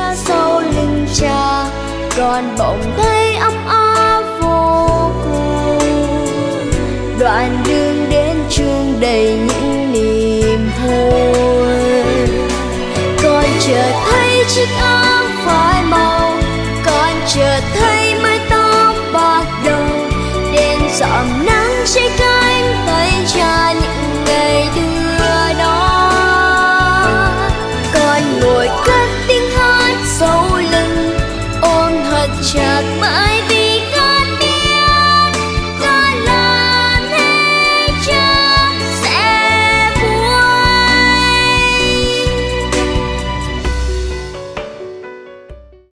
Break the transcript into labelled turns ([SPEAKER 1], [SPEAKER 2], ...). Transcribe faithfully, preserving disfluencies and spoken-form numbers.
[SPEAKER 1] xa sau lưng cha, còn bỗng thấy ấm áp vô cùng. Đoạn đường đến trường đầy những niềm vui, con chợt thấy chiếc áo phai màu, con chợt thấy